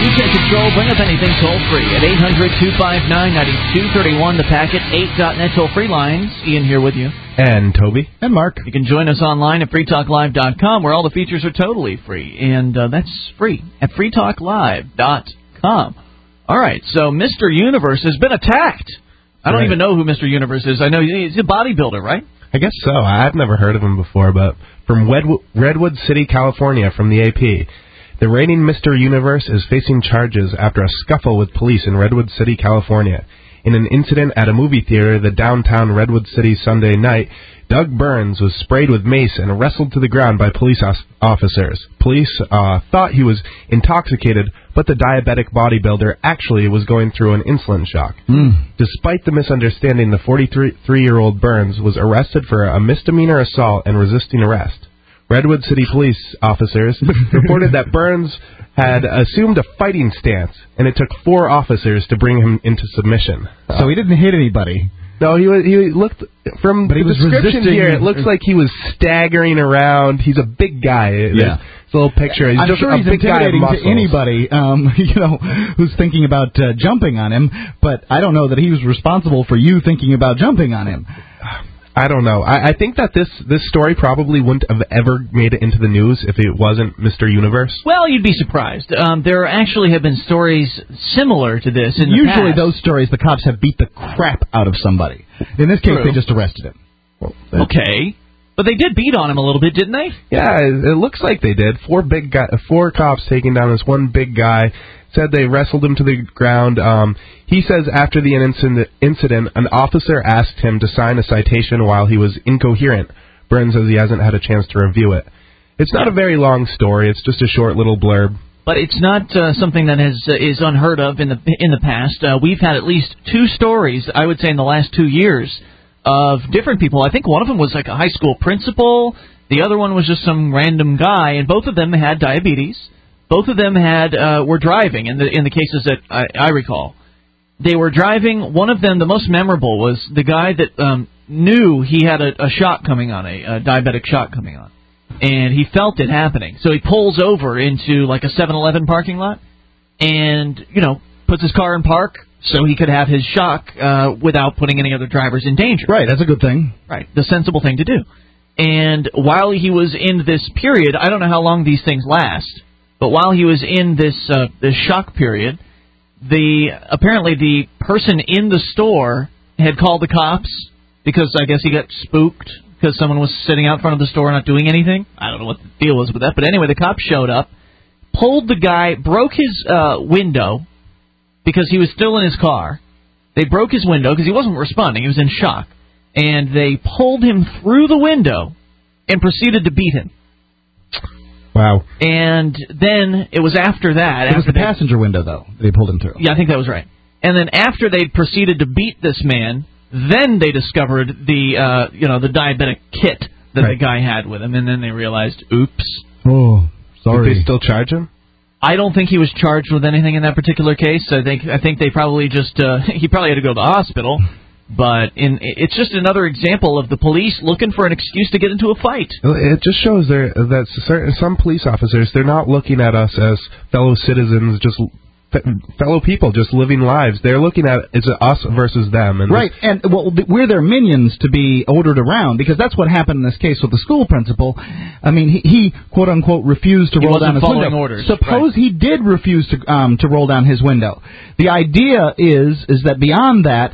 You take control. Bring up anything toll-free at 800-259-9231. The Packet 8.net toll-free lines. Ian here with you. And Toby. And Mark. You can join us online at freetalklive.com, where all the features are totally free. And that's free at freetalklive.com. All right, so Mr. Universe has been attacked. I don't even know who Mr. Universe is. I know he's a bodybuilder, right? I guess so. I've never heard of him before, but from Redwood City, California, from the AP. The reigning Mr. Universe is facing charges after a scuffle with police in Redwood City, California. In an incident at a movie theater the downtown Redwood City Sunday night, Doug Burns was sprayed with mace and wrestled to the ground by police officers. Police thought he was intoxicated, but the diabetic bodybuilder actually was going through an insulin shock. Despite the misunderstanding, the 43-year-old Burns was arrested for a misdemeanor assault and resisting arrest. Redwood City police officers reported that Burns had assumed a fighting stance, and it took 4 officers to bring him into submission. So he didn't hit anybody. No, he looked, from the description here, it looks like he was staggering around. He's a big guy. Yeah. It's a little picture. He's just sure a he's big guy of muscles. to anybody, who's thinking about jumping on him, but I don't know that he was responsible for you thinking about jumping on him. I don't know. I think that this story probably wouldn't have ever made it into the news if it wasn't Mr. Universe. Well, you'd be surprised. There actually have been stories similar to this in the past. Usually those stories, the cops have beat the crap out of somebody. In this case, they just arrested him. Well, okay. But they did beat on him a little bit, didn't they? Yeah, it looks like they did. 4 cops taking down this one big guy. Said they wrestled him to the ground. He says after the incident, an officer asked him to sign a citation while he was incoherent. Burns says he hasn't had a chance to review it. It's not a very long story. It's just a short little blurb. But it's not something that is unheard of in the past. We've had at least 2 stories, I would say, in the last 2 years of different people. I think one of them was like a high school principal. The other one was just some random guy, and both of them had diabetes. Both of them were driving in the cases that I recall. They were driving. One of them, the most memorable, was the guy that knew he had a shock coming on, a diabetic shock coming on. And he felt it happening. So he pulls over into like a 7-Eleven parking lot and, puts his car in park so he could have his shock without putting any other drivers in danger. Right, that's a good thing. Right, the sensible thing to do. And while he was in this period, I don't know how long these things last, but while he was in this shock period, apparently the person in the store had called the cops because I guess he got spooked because someone was sitting out front of the store not doing anything. I don't know what the deal was with that, but anyway, the cops showed up, pulled the guy, broke his window because he was still in his car. They broke his window because he wasn't responding. He was in shock. And they pulled him through the window and proceeded to beat him. Wow. And then it was after that. It was the passenger window, though, that they pulled him through. Yeah, I think that was right. And then after they'd proceeded to beat this man, then they discovered the diabetic kit that the guy had with him, and then they realized, oops. Oh, sorry. Did they still charge him? I don't think he was charged with anything in that particular case. I think they probably just he probably had to go to the hospital. But it's just another example of the police looking for an excuse to get into a fight. It just shows that some police officers, they're not looking at us as fellow citizens, just fellow people, just living lives. They're looking at it's us versus them. And right, and we're their minions to be ordered around, because that's what happened in this case with the school principal. I mean, he quote unquote refused to roll down his window. Orders. Suppose he did refuse to roll down his window. The idea is that beyond that,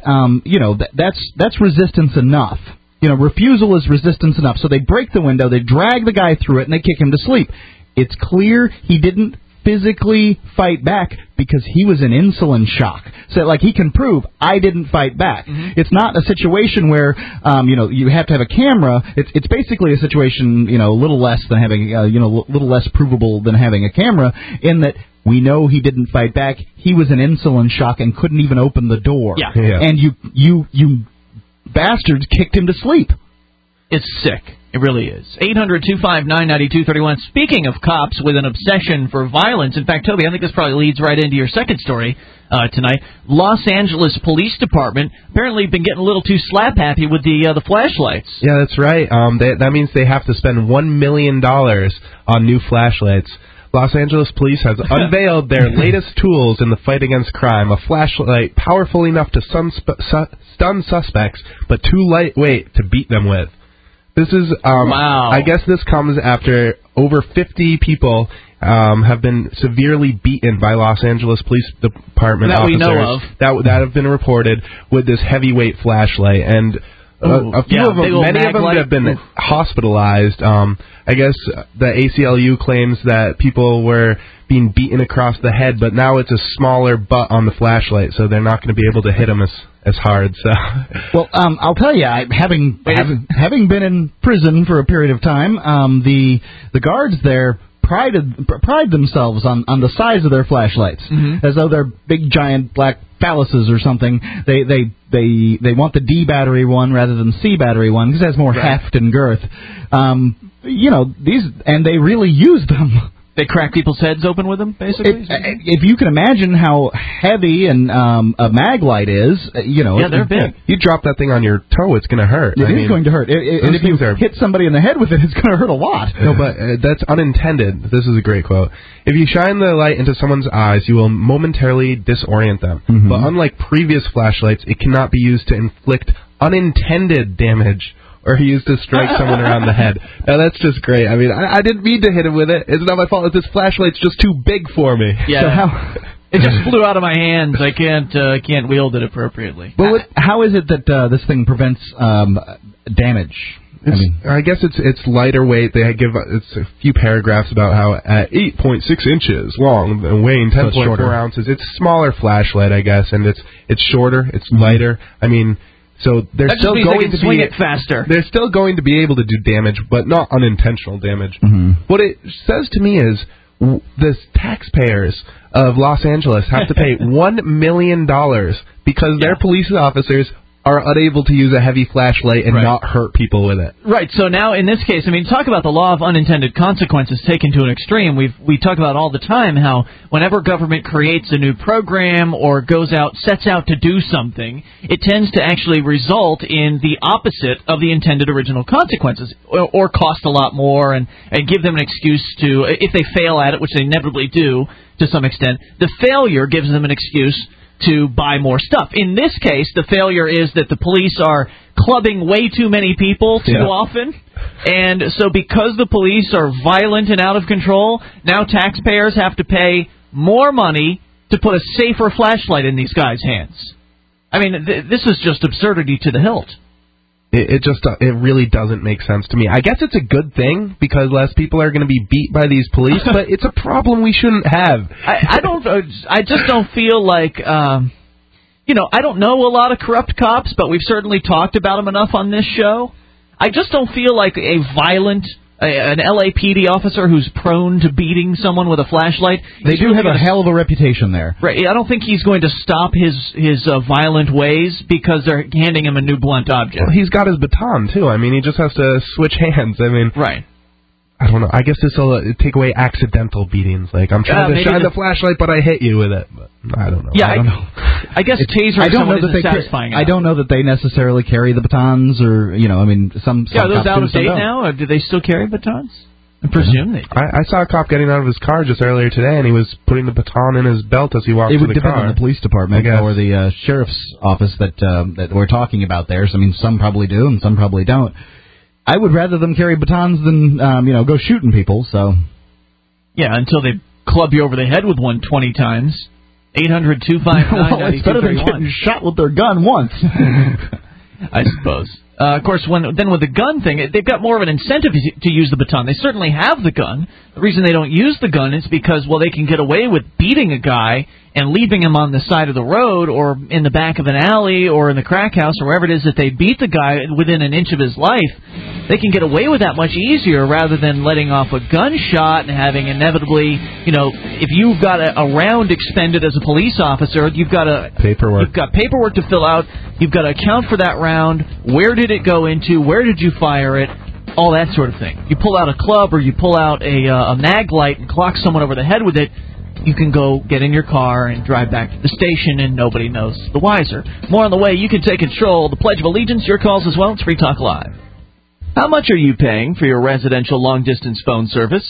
that's resistance enough. Refusal is resistance enough. So they break the window, they drag the guy through it, and they kick him to sleep. It's clear he didn't physically fight back because he was in insulin shock. So, he can prove, I didn't fight back. Mm-hmm. It's not a situation where, you have to have a camera. It's basically a situation, a little less than having, a little less provable than having a camera, in that we know he didn't fight back. He was in insulin shock and couldn't even open the door. Yeah. And you bastards kicked him to sleep. It's sick. It really is. 800-259-9231. Speaking of cops with an obsession for violence, in fact, Toby, I think this probably leads right into your second story tonight. Los Angeles Police Department apparently been getting a little too slap-happy with the flashlights. Yeah, that's right. That means they have to spend $1 million on new flashlights. Los Angeles police has unveiled their latest tools in the fight against crime, a flashlight powerful enough to stun suspects, but too lightweight to beat them with. This is, wow. I guess this comes after over 50 people have been severely beaten by Los Angeles Police Department that officers we know of. that have been reported with this heavyweight flashlight. And a few of them, many of them have been hospitalized. I guess the ACLU claims that people were being beaten across the head, but now it's a smaller butt on the flashlight, so they're not going to be able to hit them as hard. So, well, I'll tell you, having been in prison for a period of time, the guards there pride themselves on the size of their flashlights, as though they're big giant black phalluses or something. They want the D battery one rather than C battery one because it has more heft and girth. And they really use them. They crack people's heads open with them, basically? If you can imagine how heavy a mag light is, they're big. You drop that thing on your toe, it's going to hurt. It is going to hurt. And if you hit somebody in the head with it, it's going to hurt a lot. No, but that's unintended. This is a great quote. If you shine the light into someone's eyes, you will momentarily disorient them. But unlike previous flashlights, it cannot be used to inflict unintended damage or used to strike someone around the head. Now, that's just great. I mean, I didn't mean to hit him with it. It's not my fault. This flashlight's just too big for me. Yeah. So it just flew out of my hands. I can't wield it appropriately. Well, how is it that this thing prevents damage? I guess it's lighter weight. They give it's a few paragraphs about how at 8.6 inches long and weighing 10.4 ounces, it's a smaller flashlight, I guess, and it's shorter, it's lighter. I mean, so they're still going to swing it faster. They're still going to be able to do damage, but not unintentional damage. What it says to me is the taxpayers of Los Angeles have to pay $1 million because their police officers are unable to use a heavy flashlight and not hurt people with it. Right, so now in this case, I mean, talk about the law of unintended consequences taken to an extreme. We talk about all the time how whenever government creates a new program or sets out to do something, it tends to actually result in the opposite of the intended original consequences, or cost a lot more and give them an excuse to, if they fail at it, which they inevitably do to some extent, the failure gives them an excuse to buy more stuff. In this case, the failure is that the police are clubbing way too many people too often. And so because the police are violent and out of control, now taxpayers have to pay more money to put a safer flashlight in these guys' hands. I mean, this is just absurdity to the hilt. It really doesn't make sense to me. I guess it's a good thing because less people are going to be beat by these police, but it's a problem we shouldn't have. I just don't feel like, I don't know a lot of corrupt cops, but we've certainly talked about them enough on this show. I just don't feel like an LAPD officer who's prone to beating someone with a flashlight. They do have a hell of a reputation there. Right. I don't think he's going to stop his violent ways because they're handing him a new blunt object. Well, he's got his baton, too. I mean, he just has to switch hands. I mean, right. I don't know. I guess this will take away accidental beatings. Like, I'm trying to shine the flashlight, but I hit you with it. But I don't know. Yeah, I don't know. I guess tasering someone isn't satisfying. I don't know that they necessarily carry the batons or, some are those out of date now? Or do they still carry batons? I presume they do. I saw a cop getting out of his car just earlier today, and he was putting the baton in his belt as he walked to the car. It would depend on the police department or the sheriff's office that we're talking about there. So, I mean, some probably do and some probably don't. I would rather them carry batons than, go shooting people, so. Yeah, until they club you over the head with one 20 times. 800-259-9231. Well, it's better than getting shot with their gun once. I suppose. Of course, with the gun thing, they've got more of an incentive to use the baton. They certainly have the gun. The reason they don't use the gun is because, they can get away with beating a guy and leaving him on the side of the road or in the back of an alley or in the crack house or wherever it is that they beat the guy within an inch of his life. They can get away with that much easier rather than letting off a gunshot and having inevitably, if you've got a round expended as a police officer, you've got paperwork. You've got paperwork to fill out. You've got to account for that round. Where did it go into? Where did you fire it? All that sort of thing. You pull out a club or you pull out a mag light and clock someone over the head with it, you can go get in your car and drive back to the station and nobody knows the wiser. More on the way. You can take control. The Pledge of Allegiance, your calls as well. It's Free Talk Live. How much are you paying for your residential long-distance phone service?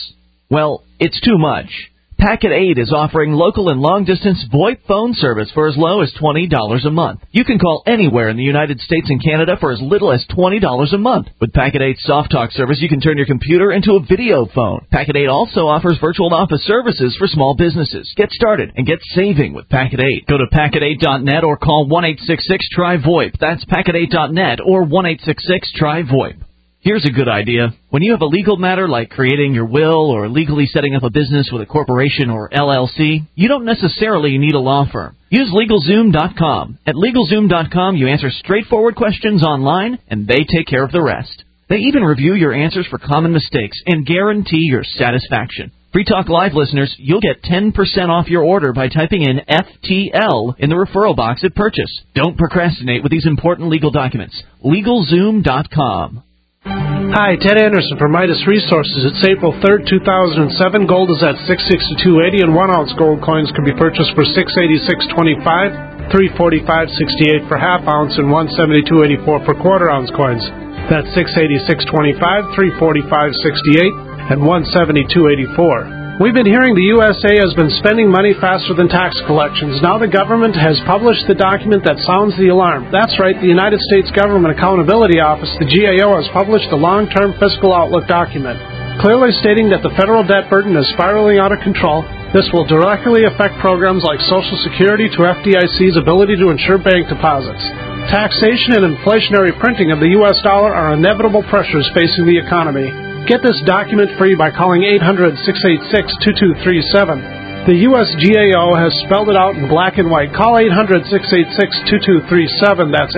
Well, it's too much. Packet 8 is offering local and long-distance VoIP phone service for as low as $20 a month. You can call anywhere in the United States and Canada for as little as $20 a month. With Packet 8's Soft Talk service, you can turn your computer into a video phone. Packet 8 also offers virtual office services for small businesses. Get started and get saving with Packet 8. Go to packet8.net or call 1-866-TRY-VoIP. That's packet8.net or 1-866-TRY-VoIP. Here's a good idea. When you have a legal matter like creating your will or legally setting up a business with a corporation or LLC, you don't necessarily need a law firm. Use LegalZoom.com. At LegalZoom.com, you answer straightforward questions online, and they take care of the rest. They even review your answers for common mistakes and guarantee your satisfaction. Free Talk Live listeners, you'll get 10% off your order by typing in FTL in the referral box at purchase. Don't procrastinate with these important legal documents. LegalZoom.com. Hi, Ted Anderson from Midas Resources. It's April 3rd, 2007. Gold is at $662.80, and 1 ounce gold coins can be purchased for $686.25, $345.68 for half ounce, and $172.84 for quarter ounce coins. That's $686.25, $345.68, and $172.84. We've been hearing the USA has been spending money faster than tax collections. Now the government has published the document that sounds the alarm. That's right, the United States Government Accountability Office, the GAO, has published the Long-Term Fiscal Outlook document, clearly stating that the federal debt burden is spiraling out of control. This will directly affect programs like Social Security to FDIC's ability to insure bank deposits. Taxation and inflationary printing of the U.S. dollar are inevitable pressures facing the economy. Get this document free by calling 800-686-2237. The USGAO has spelled it out in black and white. Call 800-686-2237. That's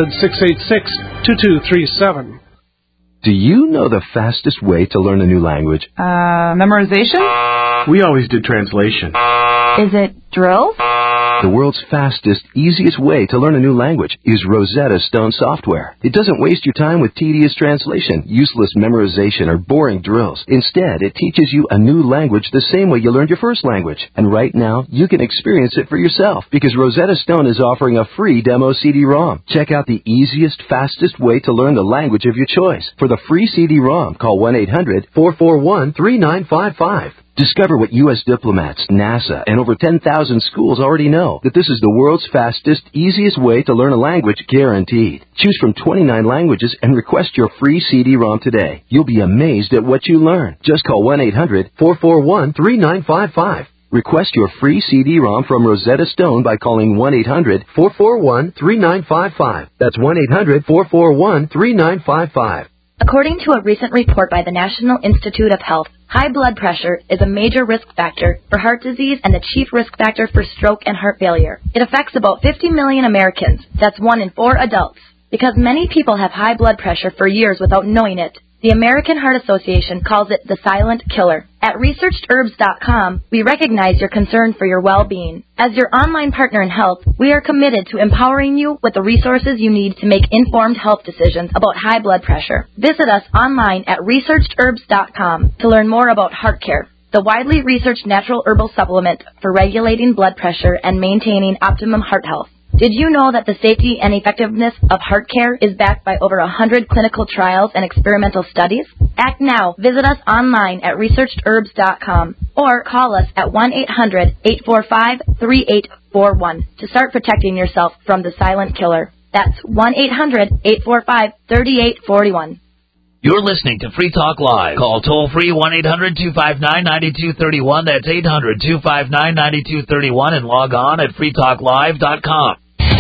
800-686-2237. Do you know the fastest way to learn a new language? Memorization? We always did translation. Is it drills? The world's fastest, easiest way to learn a new language is Rosetta Stone software. It doesn't waste your time with tedious translation, useless memorization, or boring drills. Instead, it teaches you a new language the same way you learned your first language. And right now, you can experience it for yourself because Rosetta Stone is offering a free demo CD-ROM. Check out the easiest, fastest way to learn the language of your choice. For the free CD-ROM, call 1-800-441-3955. Discover what U.S. diplomats, NASA, and over 10,000 schools already know, that this is the world's fastest, easiest way to learn a language guaranteed. Choose from 29 languages and request your free CD-ROM today. You'll be amazed at what you learn. Just call 1-800-441-3955. Request your free CD-ROM from Rosetta Stone by calling 1-800-441-3955. That's 1-800-441-3955. According to a recent report by the National Institute of Health, high blood pressure is a major risk factor for heart disease and the chief risk factor for stroke and heart failure. It affects about 50 million Americans. That's 1 in 4 adults. Because many people have high blood pressure for years without knowing it, the American Heart Association calls it the silent killer. At ResearchedHerbs.com, we recognize your concern for your well-being. As your online partner in health, we are committed to empowering you with the resources you need to make informed health decisions about high blood pressure. Visit us online at ResearchedHerbs.com to learn more about HeartCare, the widely researched natural herbal supplement for regulating blood pressure and maintaining optimum heart health. Did you know that the safety and effectiveness of HeartCare is backed by over 100 clinical trials and experimental studies? Act now. Visit us online at ResearchedHerbs.com or call us at 1-800-845-3841 to start protecting yourself from the silent killer. That's 1-800-845-3841. You're listening to Free Talk Live. Call toll-free 1-800-259-9231. That's 800-259-9231 and log on at freetalklive.com.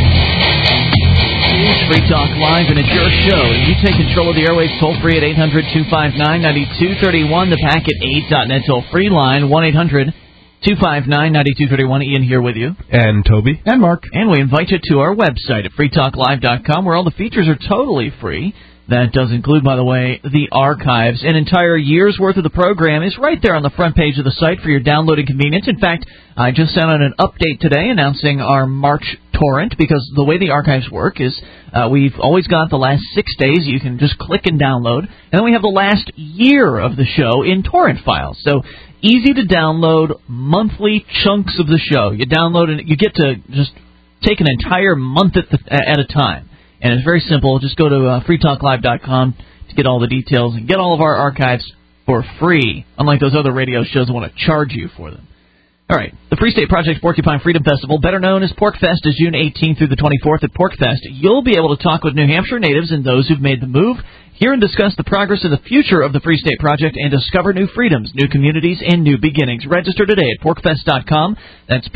It's Free Talk Live, and it's your show. You take control of the airwaves toll-free at 800-259-9231, the packet8.net toll-free line, 1-800-259-9231. Ian here with you. And Toby. And Mark. And we invite you to our website at freetalklive.com, where all the features are totally free. That does include, by the way, the archives. An entire year's worth of the program is right there on the front page of the site for your downloading convenience. In fact, I just sent out an update today announcing our March torrent, because the way the archives work is we've always got the last 6 days. You can just click and download. And then we have the last year of the show in torrent files. So easy to download monthly chunks of the show. You download and you get to just take an entire month at a time. And it's very simple. Just go to freetalklive.com to get all the details and get all of our archives for free, unlike those other radio shows that want to charge you for them. All right, the Free State Project Porcupine Freedom Festival, better known as PorcFest, is June 18th through the 24th at PorcFest. You'll be able to talk with New Hampshire natives and those who've made the move, hear and discuss the progress and the future of the Free State Project, and discover new freedoms, new communities, and new beginnings. Register today at porcfest.com. That's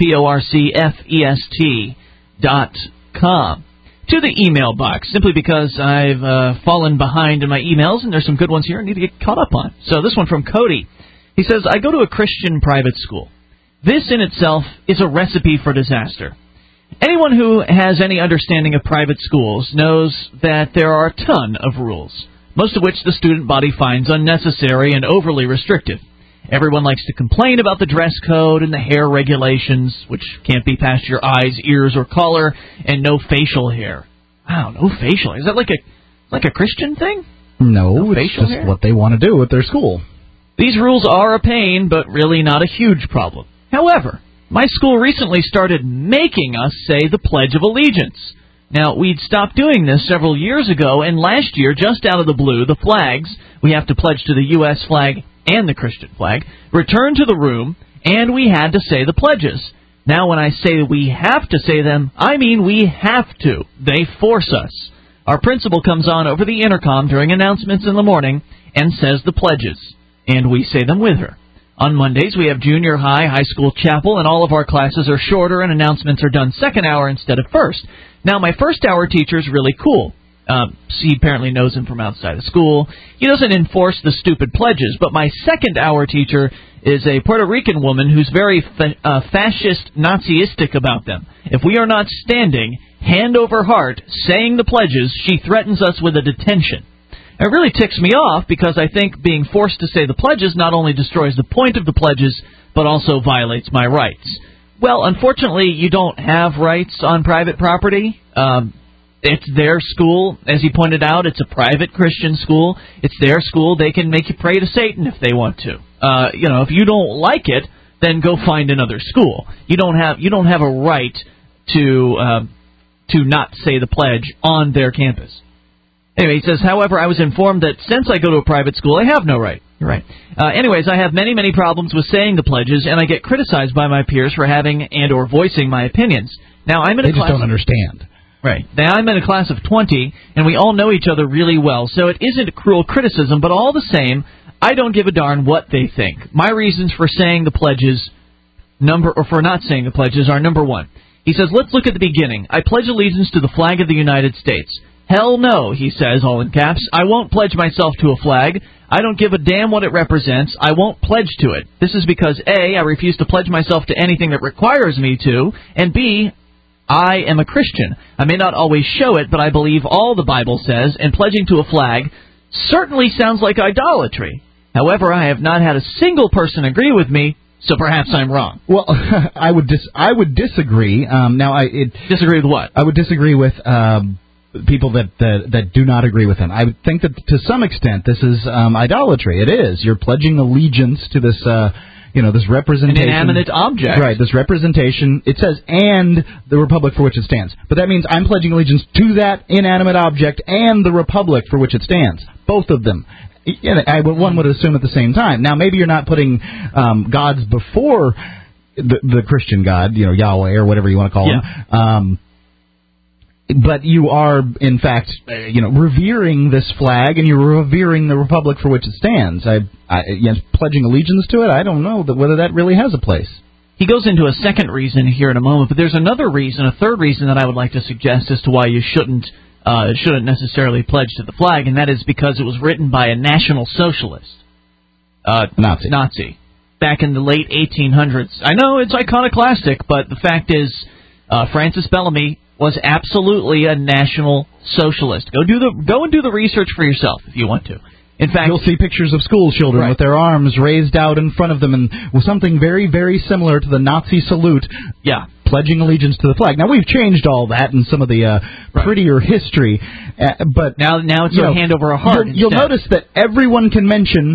PorcFest.com. To the email box, simply because I've fallen behind in my emails, and there's some good ones here I need to get caught up on. So this one from Cody. He says, I go to a Christian private school. This in itself is a recipe for disaster. Anyone who has any understanding of private schools knows that there are a ton of rules, most of which the student body finds unnecessary and overly restrictive. Everyone likes to complain about the dress code and the hair regulations, which can't be past your eyes, ears, or collar, and no facial hair. Wow, no facial hair. Is that like a Christian thing? No, it's just hair? what they want to do at their school. These rules are a pain, but really not a huge problem. However, my school recently started making us say the Pledge of Allegiance. Now, we'd stopped doing this several years ago, and last year, just out of the blue, the flags, we have to pledge to the U.S. flag and the Christian flag, returned to the room, and we had to say the pledges. Now, when I say we have to say them, I mean we have to. They force us. Our principal comes on over the intercom during announcements in the morning and says the pledges, and we say them with her. On Mondays, we have junior high, high school chapel, and all of our classes are shorter and announcements are done second hour instead of first. Now, my first hour teacher's really cool. He apparently knows him from outside of school. He doesn't enforce the stupid pledges, but my second hour teacher is a Puerto Rican woman who's very fascist, Naziistic about them. If we are not standing, hand over heart, saying the pledges, she threatens us with a detention. It really ticks me off because I think being forced to say the pledges not only destroys the point of the pledges, but also violates my rights. Well, unfortunately, you don't have rights on private property. It's their school. As he pointed out, it's a private Christian school. It's their school. They can make you pray to Satan if they want to. If you don't like it, then go find another school. You don't have a right to not say the pledge on their campus. Anyway, he says, however, I was informed that since I go to a private school, I have no right. You're right. Anyways, I have many, many problems with saying the pledges, and I get criticized by my peers for having and or voicing my opinions. Now, I'm in a class... They just don't understand. Right. Now, I'm in a class of 20, and we all know each other really well, so it isn't cruel criticism, but all the same, I don't give a darn what they think. My reasons for saying the pledges, for not saying the pledges, are number one. He says, let's look at the beginning. I pledge allegiance to the flag of the United States. Hell no, he says, all in caps. I won't pledge myself to a flag. I don't give a damn what it represents. I won't pledge to it. This is because, A, I refuse to pledge myself to anything that requires me to, and B, I am a Christian. I may not always show it, but I believe all the Bible says, and pledging to a flag certainly sounds like idolatry. However, I have not had a single person agree with me, so perhaps I'm wrong. Well, I would disagree. Disagree with what? I would disagree with people that do not agree with him. I would think that to some extent this is idolatry. It is. You're pledging allegiance to this, this representation. An inanimate object. Right, this representation. It says, and the republic for which it stands. But that means I'm pledging allegiance to that inanimate object and the republic for which it stands. Both of them. One would assume at the same time. Now, maybe you're not putting gods before the Christian God, Yahweh or whatever you want to call him. But you are, in fact, revering this flag, and you're revering the republic for which it stands. Pledging allegiance to it, I don't know whether that really has a place. He goes into a second reason here in a moment, but there's another reason, a third reason that I would like to suggest as to why you shouldn't necessarily pledge to the flag, and that is because it was written by a National Socialist. Nazi. Back in the late 1800s. I know it's iconoclastic, but the fact is, Francis Bellamy was absolutely a National Socialist. Go and do the research for yourself if you want to. In fact, you'll see pictures of school children with their arms raised out in front of them, and with something very, very similar to the Nazi salute. Yeah, pledging allegiance to the flag. Now we've changed all that in some of the prettier history, but now it's a hand over a heart. You'll notice that everyone can mention,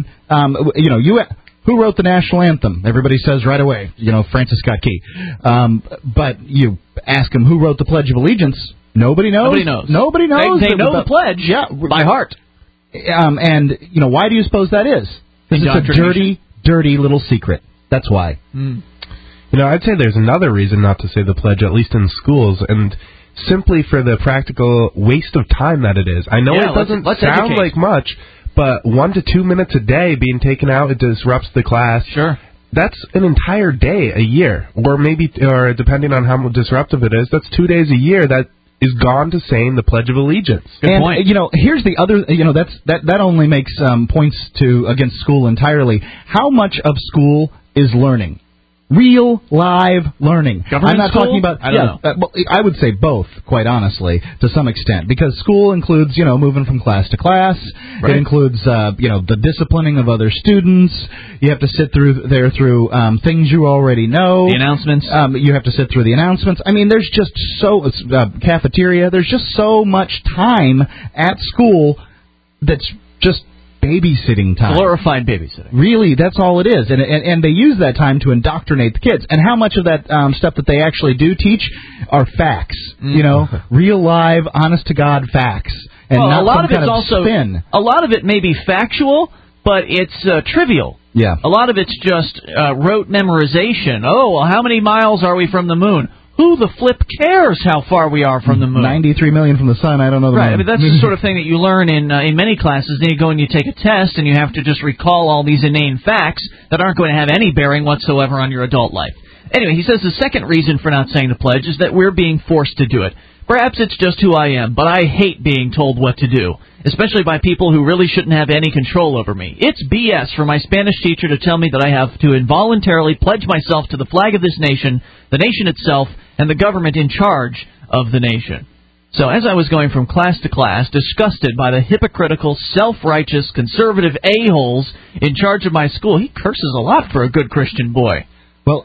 who wrote the national anthem? Everybody says right away, Francis Scott Key. But you ask them who wrote the Pledge of Allegiance. Nobody knows. Nobody knows. They know the pledge by heart. And why do you suppose that is? Because it's a dirty, dirty little secret. That's why. You know, I'd say there's another reason not to say the pledge, at least in schools, and simply for the practical waste of time that it is. I know it doesn't sound like much, but 1 to 2 minutes a day being taken out, it disrupts the class. Sure. That's an entire day a year, or depending on how disruptive it is, that's 2 days a year that is gone to saying the Pledge of Allegiance. Good point. You know, here's the other. You know, that only makes points against school entirely. How much of school is learning? Real, live learning. Government I'm not school? talking about. I don't know. Well, I would say both, quite honestly, to some extent, because school includes, moving from class to class. Right. It includes, the disciplining of other students. You have to sit through things you already know. The announcements. You have to sit through the announcements. I mean, there's just cafeteria. There's just so much time at school that's just babysitting time. Glorified babysitting. Really, that's all it is. And they use that time to indoctrinate the kids. And how much of that stuff that they actually do teach are facts. Real, live, honest-to-God facts. And not a lot some of it's kind of also spin. A lot of it may be factual, but it's trivial. Yeah. A lot of it's just rote memorization. Oh, well, how many miles are we from the moon? Who the flip cares how far we are from the moon? 93 million from the sun. I don't know the moon. Right. I mean, that's the sort of thing that you learn in many classes. Then you go and you take a test, and you have to just recall all these inane facts that aren't going to have any bearing whatsoever on your adult life. Anyway, he says the second reason for not saying the pledge is that we're being forced to do it. Perhaps it's just who I am, but I hate being told what to do, especially by people who really shouldn't have any control over me. It's BS for my Spanish teacher to tell me that I have to involuntarily pledge myself to the flag of this nation, the nation itself, and the government in charge of the nation. So as I was going from class to class, disgusted by the hypocritical, self-righteous, conservative a-holes in charge of my school, he curses a lot for a good Christian boy. Well,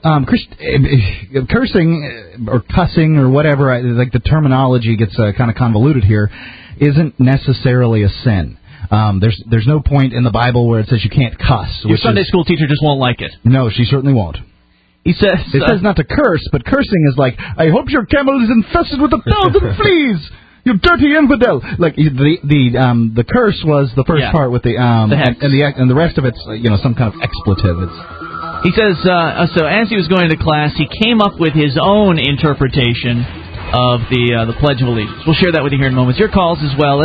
cursing or cussing or whatever, like the terminology gets kind of convoluted here, isn't necessarily a sin. There's no point in the Bible where it says you can't cuss. Your Sunday school teacher just won't like it. No, she certainly won't. He says it says not to curse, but cursing is like, I hope your camel is infested with 1,000 fleas. You dirty infidel! Like the curse was the first part with the hex. and the rest of it's some kind of expletive. He says, so as he was going to class, he came up with his own interpretation of the Pledge of Allegiance. We'll share that with you here in moments. Your calls as well at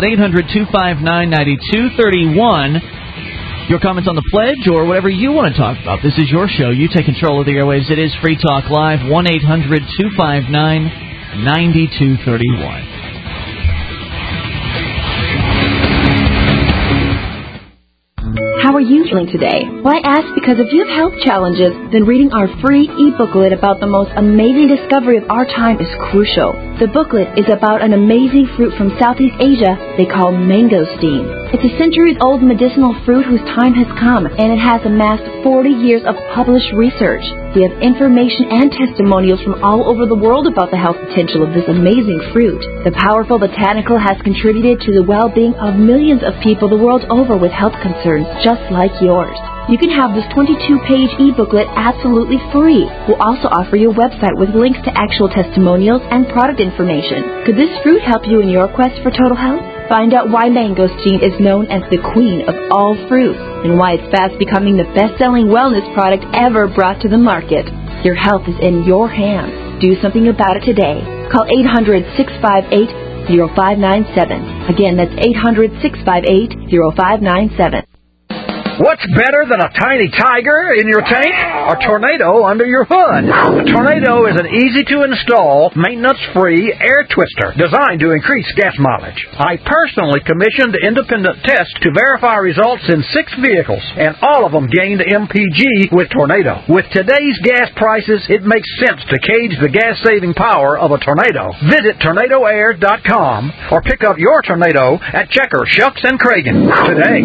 800-259-9231. Your comments on the pledge or whatever you want to talk about. This is your show. You take control of the airwaves. It is Free Talk Live, 1-800-259-9231. How are you feeling today? Well, I ask because if you have health challenges, then reading our free e-booklet about the most amazing discovery of our time is crucial. The booklet is about an amazing fruit from Southeast Asia they call mangosteen. It's a centuries-old medicinal fruit whose time has come, and it has amassed 40 years of published research. We have information and testimonials from all over the world about the health potential of this amazing fruit. The powerful botanical has contributed to the well-being of millions of people the world over with health concerns just like yours. You can have this 22-page e-booklet absolutely free. We'll also offer you a website with links to actual testimonials and product information. Could this fruit help you in your quest for total health? Find out why mangosteen is known as the queen of all fruits and why it's fast becoming the best-selling wellness product ever brought to the market. Your health is in your hands. Do something about it today. Call 800-658-0597. Again, that's 800-658-0597. What's better than a tiny tiger in your tank? A tornado under your hood. A tornado is an easy-to-install, maintenance-free air twister designed to increase gas mileage. I personally commissioned independent tests to verify results in 6 vehicles, and all of them gained MPG with Tornado. With today's gas prices, it makes sense to gauge the gas-saving power of a tornado. Visit TornadoAir.com or pick up your Tornado at Checker, Shucks, and Cragen today.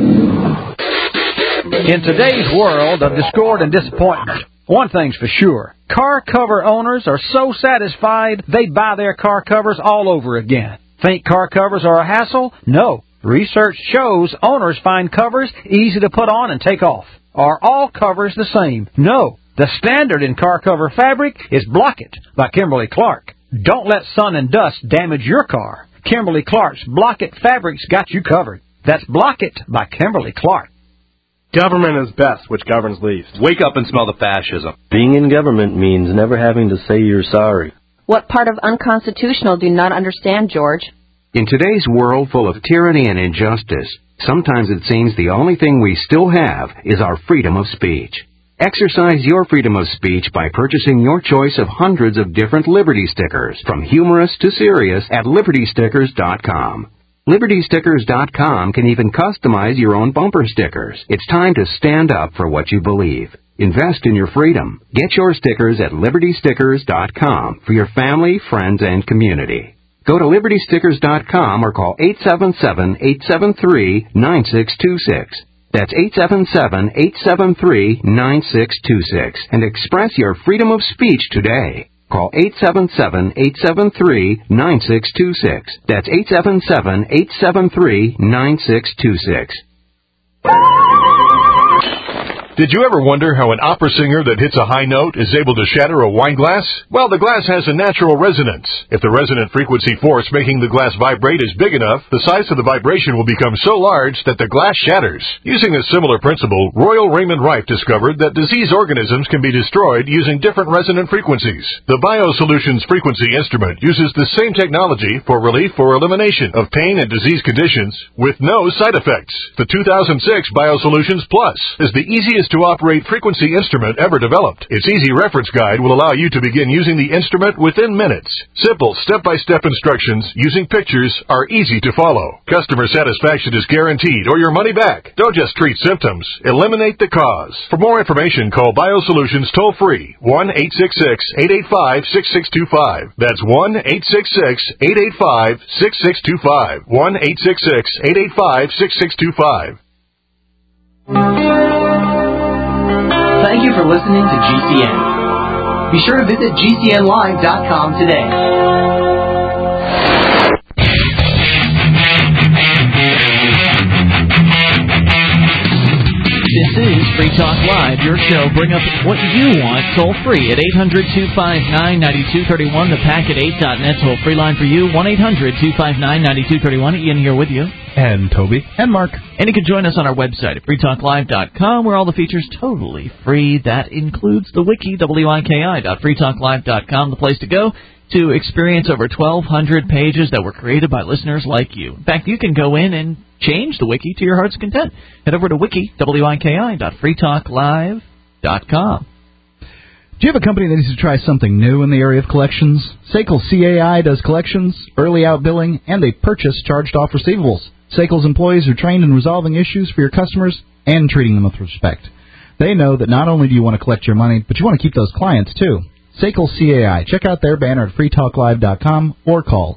In today's world of discord and disappointment, one thing's for sure. Car cover owners are so satisfied they'd buy their car covers all over again. Think car covers are a hassle? No. Research shows owners find covers easy to put on and take off. Are all covers the same? No. The standard in car cover fabric is Block-It by Kimberly-Clark. Don't let sun and dust damage your car. Kimberly-Clark's Block-It fabric's got you covered. That's Block-It by Kimberly-Clark. Government is best, which governs least. Wake up and smell the fascism. Being in government means never having to say you're sorry. What part of unconstitutional do you not understand, George? In today's world full of tyranny and injustice, sometimes it seems the only thing we still have is our freedom of speech. Exercise your freedom of speech by purchasing your choice of hundreds of different Liberty stickers, from humorous to serious, at LibertyStickers.com. LibertyStickers.com can even customize your own bumper stickers. It's time to stand up for what you believe. Invest in your freedom. Get your stickers at LibertyStickers.com for your family, friends, and community. Go to LibertyStickers.com or call 877-873-9626. That's 877-873-9626 and express your freedom of speech today. Call 877-873-9626. That's 877-873-9626. Did you ever wonder how an opera singer that hits a high note is able to shatter a wine glass? Well, the glass has a natural resonance. If the resonant frequency force making the glass vibrate is big enough, the size of the vibration will become so large that the glass shatters. Using a similar principle, Royal Raymond Rife discovered that disease organisms can be destroyed using different resonant frequencies. The BioSolutions frequency instrument uses the same technology for relief or elimination of pain and disease conditions with no side effects. The 2006 BioSolutions Plus is the easiest to operate frequency instrument ever developed. Its easy reference guide will allow you to begin using the instrument within minutes. Simple step-by-step instructions using pictures are easy to follow. Customer satisfaction is guaranteed or your money back. Don't just treat symptoms, eliminate the cause. For more information, call BioSolutions toll-free 1-866-885-6625. That's 1-866-885-6625. 1-866-885-6625. Thank you for listening to GCN. Be sure to visit GCNlive.com today. This is Free Talk Live, your show. Bring up what you want toll-free at 800-259-9231, the packet8.net toll-free line for you, 1-800-259-9231. Ian here with you. And Toby. And Mark. And you can join us on our website at freetalklive.com, where all the features totally free. That includes the wiki, wiki.freetalklive.com, the place to go to experience over 1,200 pages that were created by listeners like you. In fact, you can go in and change the wiki to your heart's content. Head over to wiki.freetalklive.com. Do you have a company that needs to try something new in the area of collections? SACL CAI does collections, early out billing, and they purchase charged-off receivables. SACL's employees are trained in resolving issues for your customers and treating them with respect. They know that not only do you want to collect your money, but you want to keep those clients, too. SACL CAI. Check out their banner at freetalklive.com or call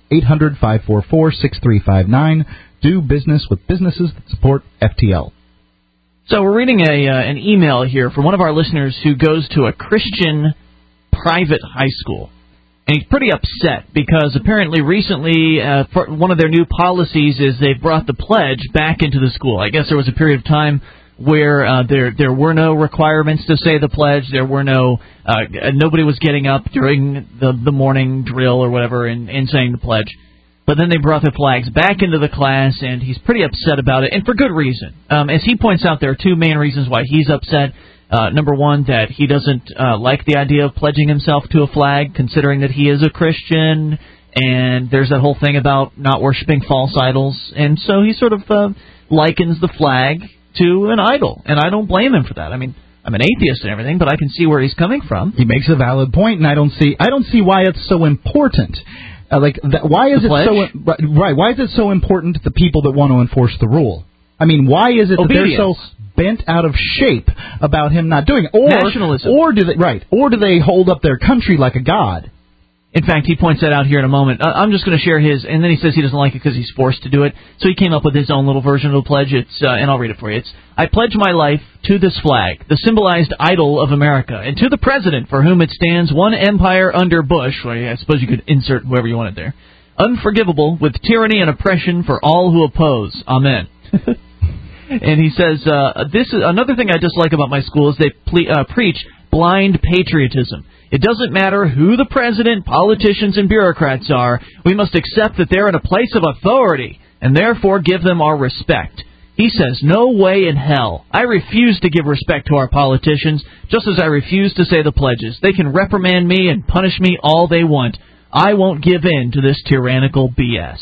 800-544-6359. Do business with businesses that support FTL. So we're reading an email here from one of our listeners who goes to a Christian private high school. And he's pretty upset because apparently recently one of their new policies is they've brought the pledge back into the school. I guess there was a period of time where there were no requirements to say the pledge. There were no nobody was getting up during the morning drill or whatever and saying the pledge. But then they brought the flags back into the class, and he's pretty upset about it, and for good reason. As he points out, there are two main reasons why he's upset. Number one, that he doesn't like the idea of pledging himself to a flag, considering that he is a Christian, and there's that whole thing about not worshiping false idols. And so he sort of likens the flag to an idol, and I don't blame him for that. I mean, I'm an atheist and everything, but I can see where he's coming from. He makes a valid point, and I don't see why it's so important. Why is it so right? Why is it so important to the people that want to enforce the rule? I mean, why is it that they're so bent out of shape about him not doing it? Or nationalism. Or do they hold up their country like a god? In fact, he points that out here in a moment. I'm just going to share his, and then he says he doesn't like it because he's forced to do it. So he came up with his own little version of the pledge. And I'll read it for you. It's, I pledge my life to this flag, the symbolized idol of America, and to the president for whom it stands, one empire under Bush. Well, I suppose you could insert whoever you wanted there. Unforgivable with tyranny and oppression for all who oppose. Amen. And he says, this is another thing I dislike about my school is they preach blind patriotism. It doesn't matter who the president, politicians, and bureaucrats are. We must accept that they're in a place of authority and therefore give them our respect. He says, "No way in hell. I refuse to give respect to our politicians, just as I refuse to say the pledges. They can reprimand me and punish me all they want. I won't give in to this tyrannical BS."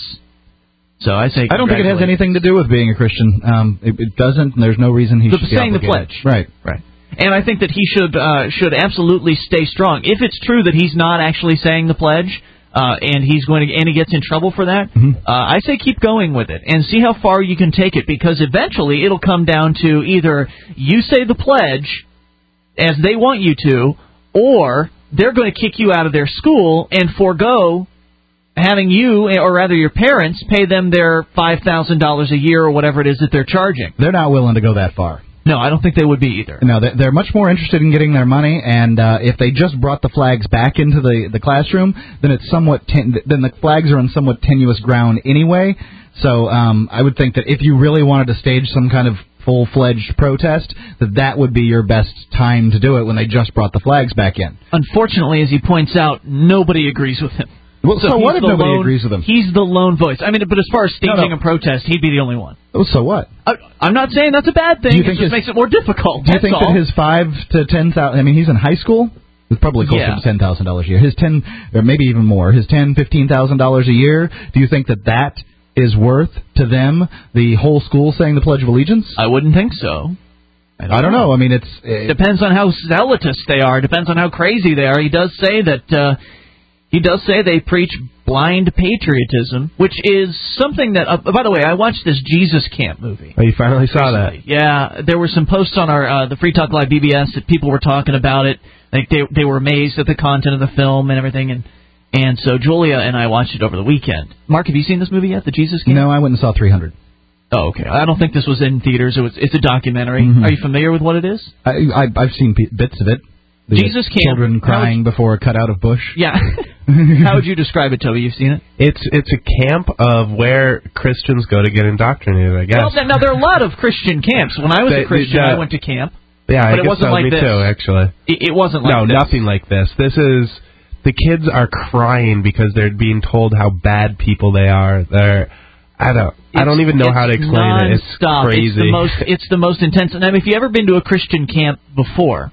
So I say, I don't think it has anything to do with being a Christian. It doesn't, and there's no reason he should be saying the obligated. pledge. Right. And I think that he should absolutely stay strong. If it's true that he's not actually saying the pledge, and he gets in trouble for that, I say keep going with it and see how far you can take it, because eventually it'll come down to either you say the pledge as they want you to, or they're going to kick you out of their school and forego having you, or rather your parents, pay them their $5,000 a year or whatever it is that they're charging. They're not willing to go that far. No, I don't think they would be either. No, they're much more interested in getting their money, and if they just brought the flags back into the classroom, then it's then the flags are on somewhat tenuous ground anyway. So I would think that if you really wanted to stage some kind of full-fledged protest, that would be your best time to do it when they just brought the flags back in. Unfortunately, as he points out, nobody agrees with him. Well, so what if nobody agrees with him? He's the lone voice. I mean, but as far as staging a protest, he'd be the only one. Oh, so what? I'm not saying that's a bad thing. It just makes it more difficult. Do you think that his $5,000 to $10,000? I mean, he's in high school. It's probably closer to $10,000 a year. His or maybe even more. His $15,000 a year. Do you think that is worth to them the whole school saying the Pledge of Allegiance? I wouldn't think so. I don't know. I mean, it depends on how zealotous they are. Depends on how crazy they are. He does say that. He does say they preach blind patriotism, which is something that, by the way, I watched this Jesus Camp movie. Oh, you finally saw that? Yeah, there were some posts on our the Free Talk Live BBS that people were talking about it. Like they were amazed at the content of the film and everything, and so Julia and I watched it over the weekend. Mark, have you seen this movie yet, the Jesus Camp? No, I went and saw 300. Oh, okay. I don't think this was in theaters. It's a documentary. Mm-hmm. Are you familiar with what it is? I've seen bits of it. The Jesus Camp. Children crying before a cutout of bush. Yeah. How would you describe it, Toby? You've seen it? It's a camp of where Christians go to get indoctrinated, I guess. Well, now there are a lot of Christian camps. When I was a Christian, I went to camp. Yeah, but it wasn't like this. Too, actually. It wasn't like this. No, nothing like this. This is the kids are crying because they're being told how bad people they are. I don't even know how to explain it. It's crazy. It's the most intense. And I mean, if you've ever been to a Christian camp before,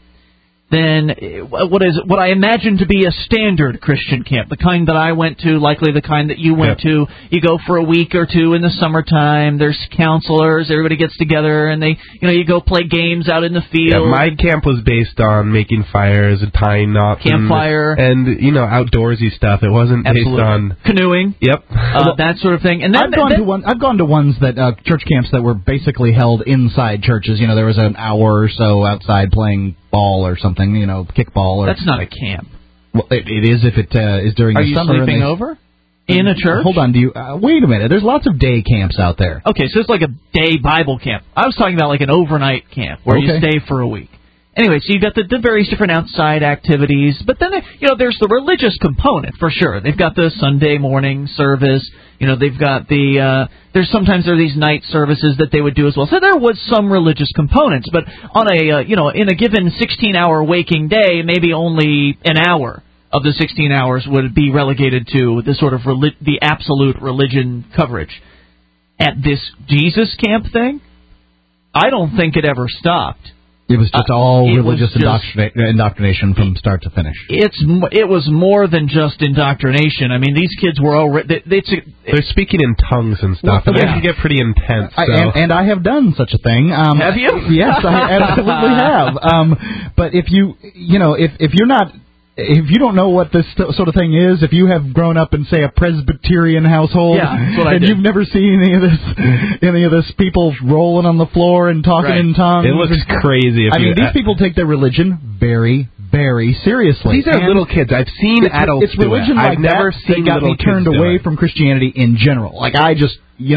then what I imagine to be a standard Christian camp, the kind that I went to, likely the kind that you went to. You go for a week or two in the summertime. There's counselors. Everybody gets together, and you go play games out in the field. Yeah, my camp was based on making fires and tying knots, campfire, and outdoorsy stuff. It wasn't based on canoeing. Yep, that sort of thing. And then, I've gone to ones that church camps that were basically held inside churches. There was an hour or so outside playing ball or something, kickball. Or that's not a camp. Well, it is if it is during the summer. Are you sleeping over in a church? Hold on, wait a minute. There's lots of day camps out there. Okay, so it's like a day Bible camp. I was talking about like an overnight camp where you stay for a week. Anyway, so you've got the various different outside activities, but then there's the religious component for sure. They've got the Sunday morning service. They've got sometimes there are these night services that they would do as well. So there was some religious components, but on in a given 16-hour waking day, maybe only an hour of the 16 hours would be relegated to the sort of the absolute religion coverage. At this Jesus Camp thing, I don't think it ever stopped. It was just all religious indoctrination from start to finish. It was more than just indoctrination. I mean, these kids were already... They're speaking in tongues and stuff, and they can get pretty intense. And I have done such a thing. Have you? Yes, I absolutely have. But if you're not... If you don't know what this sort of thing is, if you have grown up in, say, a Presbyterian household, and you've never seen any of this people rolling on the floor and talking in tongues, it looks crazy. These people take their religion very, very seriously. These are little kids. I've seen adults it's religion do it. Like I've never seen that got me turned away from Christianity in general. Like I just,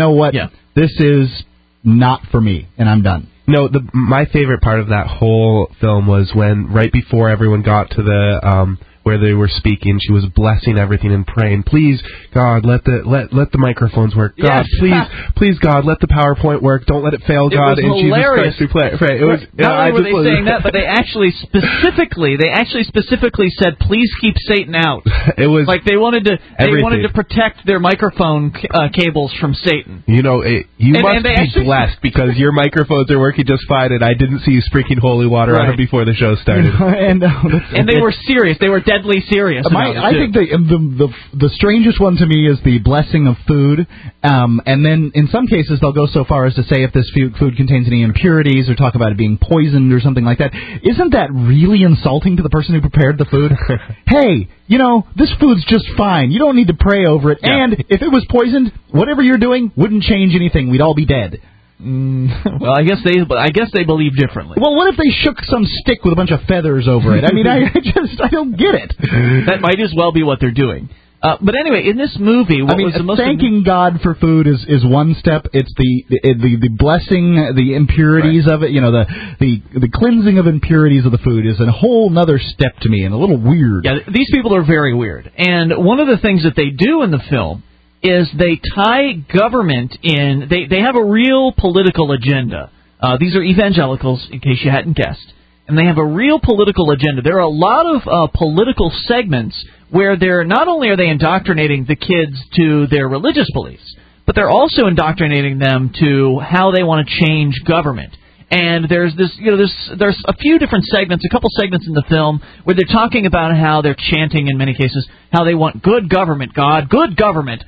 this is not for me, and I'm done. No, my favorite part of that whole film was when right before everyone got to the where they were speaking. She was blessing everything and praying, please, God, let the microphones work. God, please, God, let the PowerPoint work. Don't let it fail, God. It was in hilarious. Jesus Christ, we pray. It was, Not only were they saying that, but they actually specifically said, please keep Satan out. It was like they wanted to protect their microphone cables from Satan. You know, you must be blessed because your microphones are working just fine, and I didn't see you sprinkling holy water on them before the show started. And they were serious. They were deadly serious. I think the strangest one to me is the blessing of food, and then in some cases they'll go so far as to say if this food contains any impurities or talk about it being poisoned or something like that. Isn't that really insulting to the person who prepared the food? Hey, you know, this food's just fine. You don't need to pray over it. Yeah. And if it was poisoned, whatever you're doing wouldn't change anything. We'd all be dead. Well, I guess they believe differently. Well, what if they shook some stick with a bunch of feathers over it? I mean, I don't get it. That might as well be what they're doing. But anyway, in this movie, was the most thanking God for food is one step. It's the blessing, the impurities of it. You know, the cleansing of impurities of the food is a whole nother step to me, and a little weird. Yeah, these people are very weird. And one of the things that they do in the film is they tie government in. They have a real political agenda. These are evangelicals, in case you hadn't guessed. And they have a real political agenda. There are a lot of political segments where they're not only are they indoctrinating the kids to their religious beliefs, but they're also indoctrinating them to how they want to change government. And there's a few different segments, a couple segments in the film where they're talking about how they're chanting in many cases how they want good government, God, good government,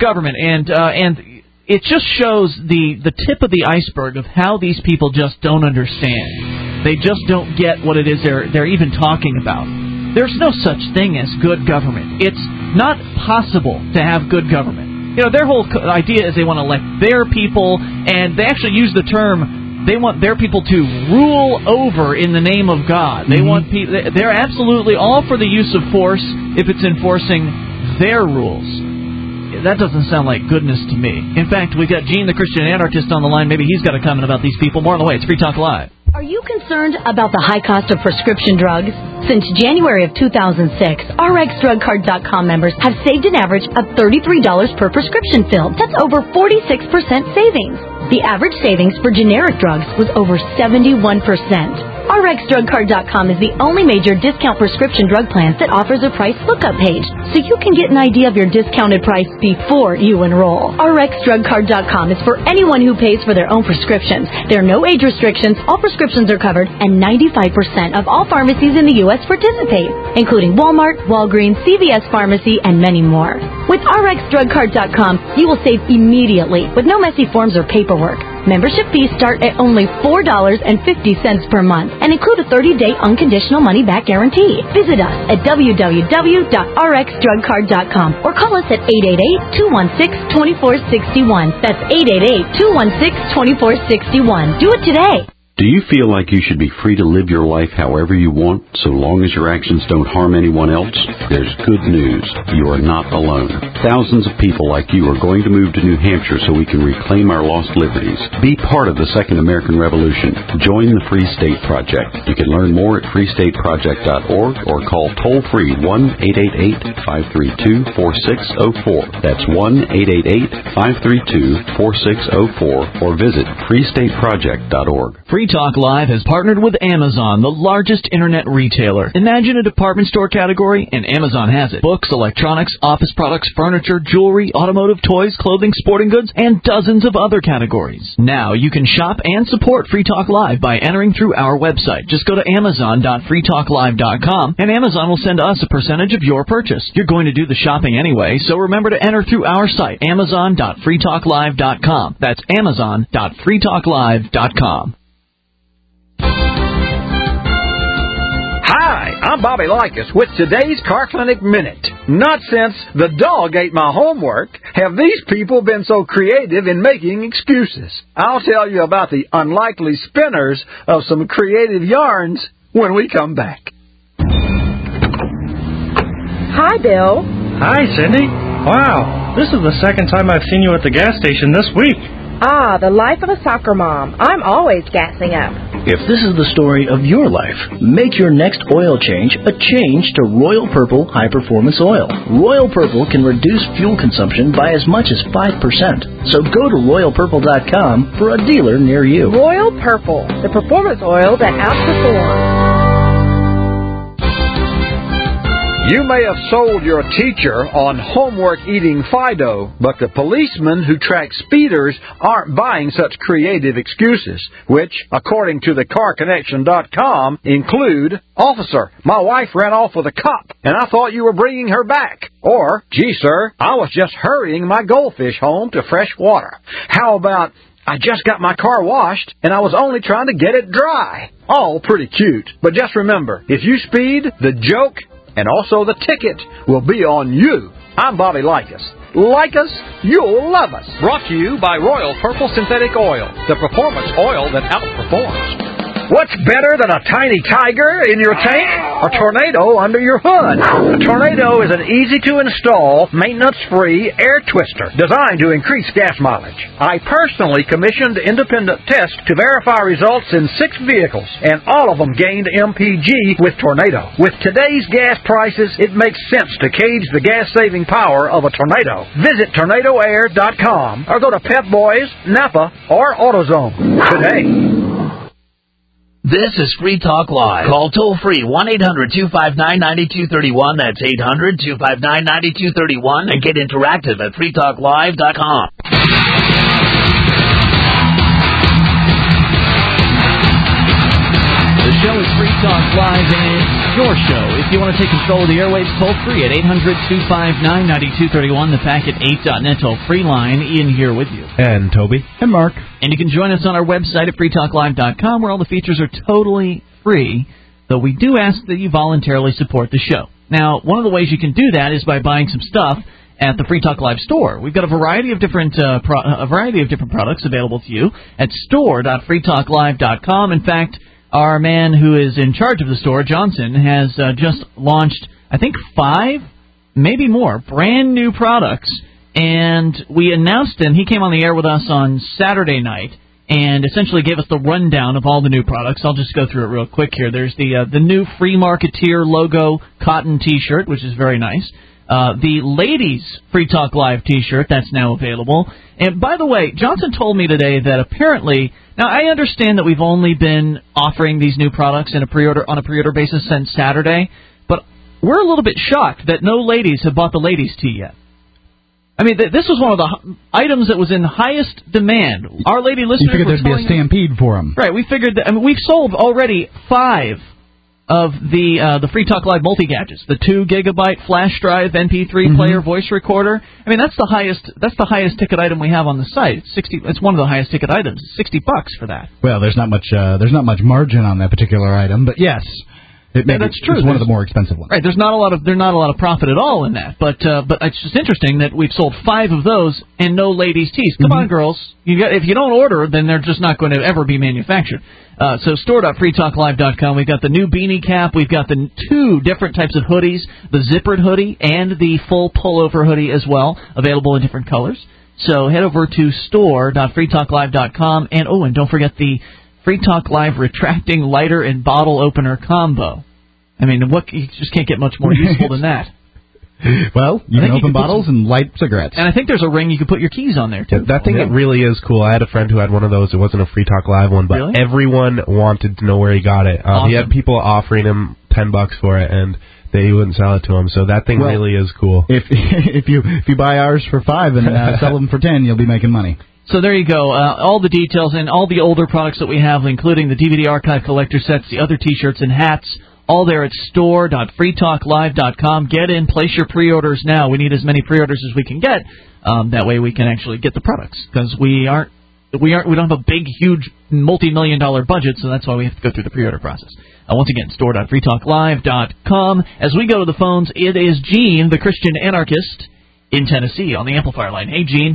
and it just shows the tip of the iceberg of how these people just don't understand. They just don't get what it is they're even talking about. There's no such thing as good government. It's not possible to have good government. You know, their whole idea is they want to elect their people, and they actually use the term, they want their people to rule over in the name of God. They want they're absolutely all for the use of force if it's enforcing their rules. That doesn't sound like goodness to me. In fact, we got Gene, the Christian anarchist, on the line. Maybe he's got a comment about these people. More on the way. It's Free Talk Live. Are you concerned about the high cost of prescription drugs? Since January of 2006, RxDrugCard.com members have saved an average of $33 per prescription filled. That's over 46% savings. The average savings for generic drugs was over 71%. RxDrugCard.com is the only major discount prescription drug plan that offers a price lookup page, so you can get an idea of your discounted price before you enroll. RxDrugCard.com is for anyone who pays for their own prescriptions. There are no age restrictions, all prescriptions are covered, and 95% of all pharmacies in the U.S. participate, including Walmart, Walgreens, CVS Pharmacy, and many more. With RxDrugCard.com, you will save immediately with no messy forms or paperwork. Membership fees start at only $4.50 per month and include a 30-day unconditional money-back guarantee. Visit us at www.rxdrugcard.com or call us at 888-216-2461. That's 888-216-2461. Do it today. Do you feel like you should be free to live your life however you want, so long as your actions don't harm anyone else? There's good news. You are not alone. Thousands of people like you are going to move to New Hampshire so we can reclaim our lost liberties. Be part of the Second American Revolution. Join the Free State Project. You can learn more at freestateproject.org or call toll-free 1-888-532-4604. That's 1-888-532-4604 or visit freestateproject.org. Free Talk Live has partnered with Amazon, the largest internet retailer. Imagine a department store category, and Amazon has it. Books, electronics, office products, furniture, jewelry, automotive, toys, clothing, sporting goods, and dozens of other categories. Now you can shop and support Free Talk Live by entering through our website. Just go to Amazon.freetalklive.com, and Amazon will send us a percentage of your purchase. You're going to do the shopping anyway, so remember to enter through our site, Amazon.freetalklive.com. That's Amazon.freetalklive.com. Hi, I'm Bobby Likas with today's Car Clinic Minute. Not since the dog ate my homework have these people been so creative in making excuses. I'll tell you about the unlikely spinners of some creative yarns when we come back. Hi, Bill. Hi, Cindy. Wow, this is the second time I've seen you at the gas station this week. Ah, the life of a soccer mom. I'm always gassing up. If this is the story of your life, make your next oil change a change to Royal Purple High Performance Oil. Royal Purple can reduce fuel consumption by as much as 5%. So go to RoyalPurple.com for a dealer near you. Royal Purple, the performance oil that outperforms. You may have sold your teacher on homework eating Fido, but the policemen who track speeders aren't buying such creative excuses, which, according to thecarconnection.com, include, Officer, my wife ran off with a cop, and I thought you were bringing her back. Or, gee, sir, I was just hurrying my goldfish home to fresh water. How about, I just got my car washed, and I was only trying to get it dry. All pretty cute. But just remember, if you speed, the joke and also the ticket will be on you. I'm Bobby Likas. Like us, you'll love us. Brought to you by Royal Purple Synthetic Oil, the performance oil that outperforms. What's better than a tiny tiger in your tank? A tornado under your hood. A tornado is an easy-to-install, maintenance-free air twister designed to increase gas mileage. I personally commissioned independent tests to verify results in 6 vehicles, and all of them gained MPG with Tornado. With today's gas prices, it makes sense to gauge the gas-saving power of a tornado. Visit tornadoair.com or go to Pep Boys, Napa, or AutoZone today. This is Free Talk Live. Call toll-free 1-800-259-9231. That's 800-259-9231. And get interactive at freetalklive.com. The show is Free Talk Live, and it's your show. If you want to take control of the airwaves, toll-free at 800-259-9231, the packet8.net toll-free line. Ian here with you. And Toby. And Mark. And you can join us on our website at freetalklive.com, where all the features are totally free, though we do ask that you voluntarily support the show. Now, one of the ways you can do that is by buying some stuff at the Free Talk Live store. We've got a variety of different products available to you at store.freetalklive.com. In fact, our man who is in charge of the store, Johnson, has just launched, I think, 5, maybe more, brand new products. And we announced him. He came on the air with us on Saturday night and essentially gave us the rundown of all the new products. I'll just go through it real quick here. There's the new Free Marketeer logo cotton T-shirt, which is very nice. The ladies Free Talk Live T-shirt, that's now available. And by the way, Johnson told me today that apparently, now I understand that we've only been offering these new products on a pre-order basis since Saturday, but we're a little bit shocked that no ladies have bought the ladies' tee yet. I mean, this was one of the items that was in highest demand. Our lady listeners, you figured there'd be a stampede for them, right? We figured that. I mean, we've sold already 5 of the Free Talk Live multi-gadgets, the 2 gigabyte flash drive MP3 player voice recorder. I mean, that's the highest ticket item we have on the site. It's one of the highest ticket items. $60 for that. Well, there's not much margin on that particular item, but yes. That's true. It's one of the more expensive ones. Right. There's not a lot of profit at all in that. But it's just interesting that we've sold 5 of those and no ladies' tees. Come on, girls. If you don't order, then they're just not going to ever be manufactured. So store.freetalklive.com. We've got the new beanie cap. We've got the 2 different types of hoodies, the zippered hoodie and the full pullover hoodie as well, available in different colors. So head over to store.freetalklive.com. And don't forget the Free Talk Live retracting lighter and bottle opener combo. I mean, you just can't get much more useful than that. Well, you can open bottles and light cigarettes. And I think there's a ring you can put your keys on there, too. That thing, it really is cool. I had a friend who had one of those. It wasn't a Free Talk Live one, but everyone wanted to know where he got it. Awesome. He had people offering him $10 for it, and they wouldn't sell it to him. So that thing really is cool. If you buy ours for $5 and sell them for $10, you'll be making money. So there you go. All the details and all the older products that we have, including the DVD archive collector sets, the other T-shirts and hats, all there at store.freetalklive.com. Get in, place your pre-orders now. We need as many pre-orders as we can get. That way we can actually get the products, because we don't have a big, huge, multi-million-dollar budget, so that's why we have to go through the pre-order process. Once again, store.freetalklive.com. As we go to the phones, it is Gene, the Christian anarchist, in Tennessee on the amplifier line. Hey, Gene.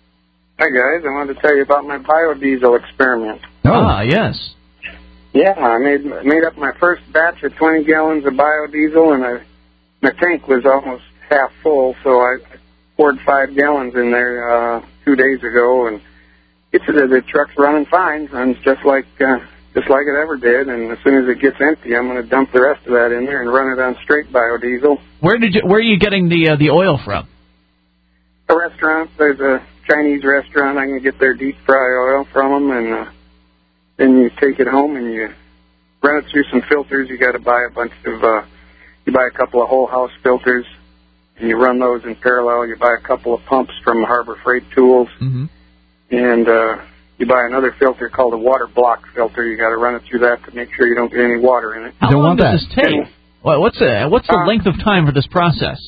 Hi, guys. I wanted to tell you about my biodiesel experiment. Ah, yes. Yeah, I made up my first batch of 20 gallons of biodiesel, and my tank was almost half full, so I poured 5 gallons in there 2 days ago, and the truck's running fine, runs just like it ever did. And as soon as it gets empty, I'm going to dump the rest of that in there and run it on straight biodiesel. Where are you getting the oil from? A restaurant. There's a Chinese restaurant. I can get their deep fry oil from them, and then you take it home and you run it through some filters. You got to buy you buy a couple of whole house filters, and you run those in parallel. You buy a couple of pumps from Harbor Freight Tools, and you buy another filter called a water block filter. You got to run it through that to make sure you don't get any water in it. How long does this take? What's the length of time for this process?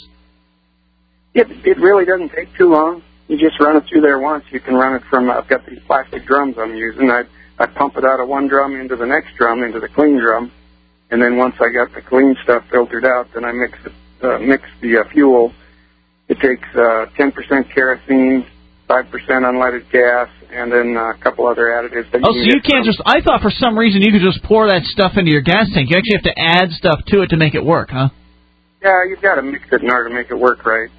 It really doesn't take too long. You just run it through there once. You can run it from, I've got these plastic drums I'm using. I pump it out of one drum into the next drum, into the clean drum. And then once I got the clean stuff filtered out, then I mix the fuel. It takes 10% kerosene, 5% unleaded gas, and then a couple other additives. So you can't just, I thought for some reason you could just pour that stuff into your gas tank. You actually have to add stuff to it to make it work, huh? Yeah, you've got to mix it in order to make it work right.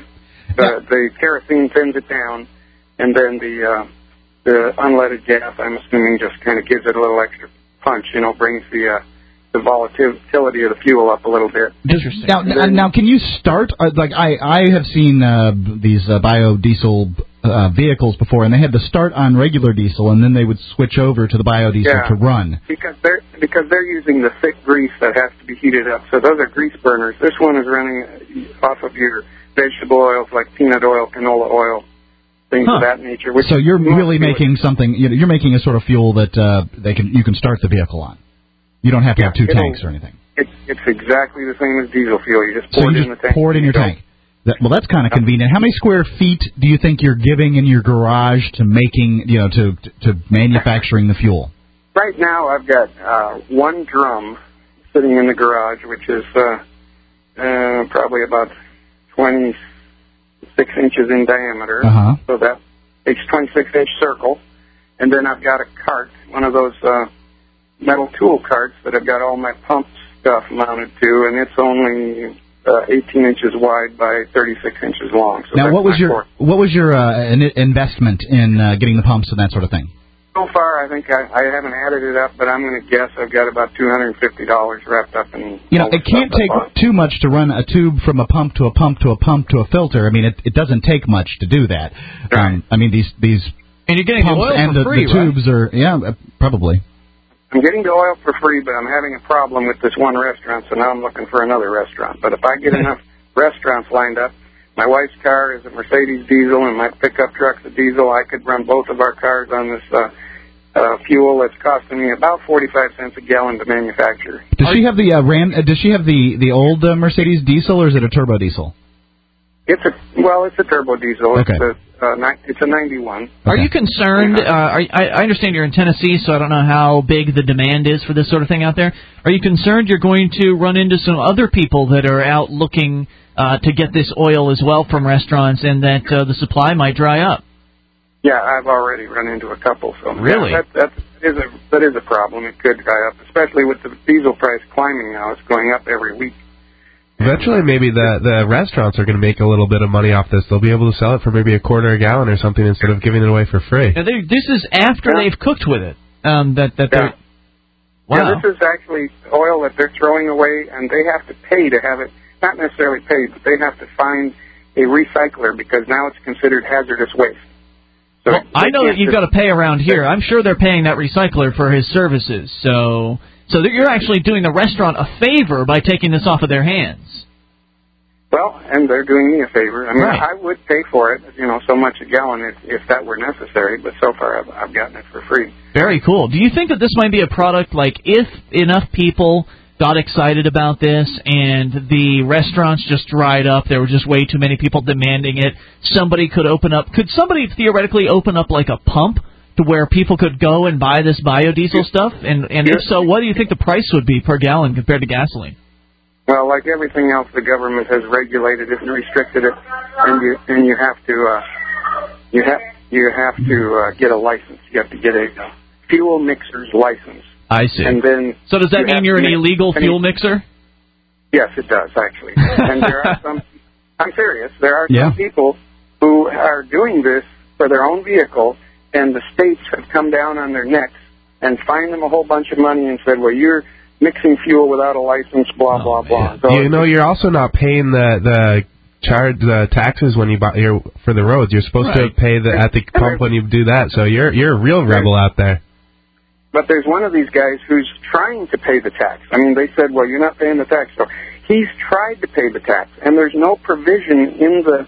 The kerosene thins it down, and then the unleaded gas, I'm assuming, just kind of gives it a little extra punch, brings the volatility of the fuel up a little bit. Interesting. Now, can you start, I have seen these biodiesel vehicles before, and they had to start on regular diesel, and then they would switch over to the biodiesel to run. Because they're using the thick grease that has to be heated up. So those are grease burners. This one is running off of your vegetable oils like peanut oil, canola oil, things of that nature. So you're really making something. You're making a sort of fuel that you can start the vehicle on. You don't have to have two tanks or anything. It's exactly the same as diesel fuel. You just pour it in the tank. Pour it in your tank. That's kind of convenient. How many square feet do you think you're giving in your garage to making, to manufacturing the fuel? Right now, I've got one drum sitting in the garage, which is probably about 26 inches in diameter. So that makes 26-inch circle. And then I've got a cart, one of those metal tool carts that I've got all my pump stuff mounted to, and it's only 18 inches wide by 36 inches long. So now, what was your investment in getting the pumps and that sort of thing? So far, I think I haven't added it up, but I'm going to guess I've got about $250 wrapped up in. It can't take too much to run a tube from a pump to a pump to a pump to a filter. I mean, it doesn't take much to do that. Right. I mean, these and you're getting pumps the oil and for free, the tubes are probably. I'm getting the oil for free, but I'm having a problem with this one restaurant, so now I'm looking for another restaurant. But if I get enough restaurants lined up, my wife's car is a Mercedes diesel, and my pickup truck's a diesel. I could run both of our cars on this fuel that's costing me about 45 cents a gallon to manufacture. Does she have the old Mercedes diesel, or is it a turbo diesel? It's a turbo diesel. Okay. It's a 91. Okay. Are you concerned? I understand you're in Tennessee, so I don't know how big the demand is for this sort of thing out there. Are you concerned you're going to run into some other people that are out looking to get this oil as well from restaurants, and that the supply might dry up? Yeah, I've already run into a couple. So really, that is a problem. It could dry up, especially with the diesel price climbing now. It's going up every week. Eventually, maybe the restaurants are going to make a little bit of money off this. They'll be able to sell it for maybe a quarter a gallon or something instead of giving it away for free. Now this is after they've cooked with it. They're... Wow. Yeah, this is actually oil that they're throwing away, and they have to pay to have it. Not necessarily pay, but they have to find a recycler because now it's considered hazardous waste. So I know that you've got to pay around here. I'm sure they're paying that recycler for his services. So you're actually doing the restaurant a favor by taking this off of their hands. Well, and they're doing me a favor. I mean, right. I would pay for it, so much a gallon if that were necessary, but so far I've gotten it for free. Very cool. Do you think that this might be a product, like, if enough people got excited about this and the restaurants just dried up, there were just way too many people demanding it, could somebody theoretically open up, like, a pump to where people could go and buy this biodiesel stuff? And if so, what do you think the price would be per gallon compared to gasoline? Well, like everything else, the government has regulated it and restricted it, and you have to get a license. You have to get a fuel mixer's license. I see. And then so does that mean you're an illegal fuel mixer? Yes, it does actually. And there are some. I'm serious. There are some people who are doing this for their own vehicle, and the states have come down on their necks and fined them a whole bunch of money and said, well, you're mixing fuel without a license, blah, blah, blah. So you're also not paying the taxes when you buy for the roads. You're supposed to pay at the pump when you do that. So you're a real rebel out there. But there's one of these guys who's trying to pay the tax. I mean, they said, well, you're not paying the tax. So he's tried to pay the tax, and there's no provision in the